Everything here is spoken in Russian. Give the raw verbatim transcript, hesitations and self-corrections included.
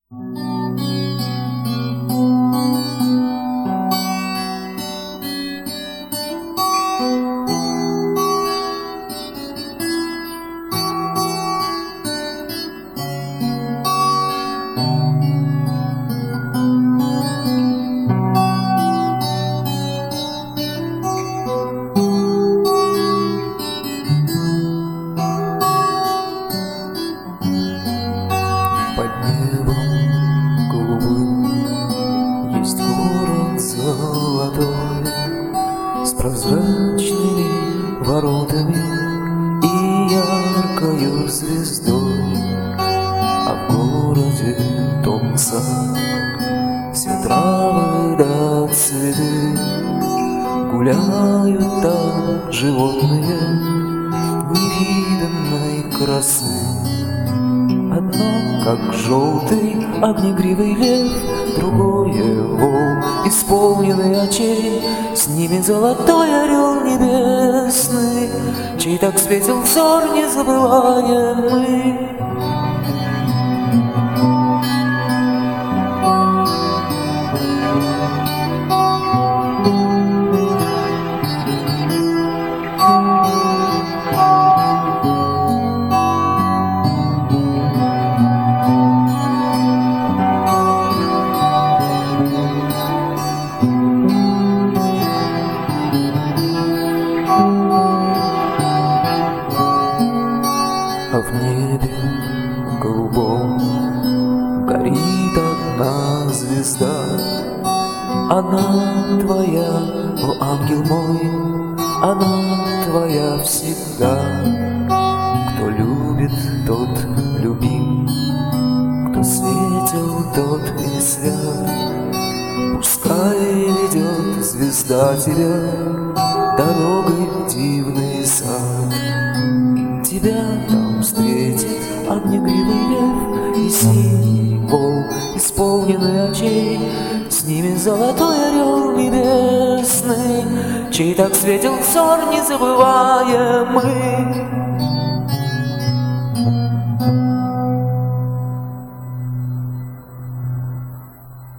Под небом голубым есть город золотой с прозрачными воротами и яркою звездой, а в городе том сад, все травы да цветы, гуляют там животные невиданной красы. Одно, как желтый огнегривый лев, другое вол, исполненный очей, с ними золотой орел небесный, чей так светил взор незабываемый. А в небе голубом горит одна звезда. Она твоя, о ангел мой, она твоя всегда. Кто любит, тот любим, кто светил, тот и свят. Пускай ведет звезда тебя дорогой в дивный сад. Тебя там встретит огнегривый лев и синий вол, исполненный очей, с ними золотой орел небесный, чей так светил взор незабываемый.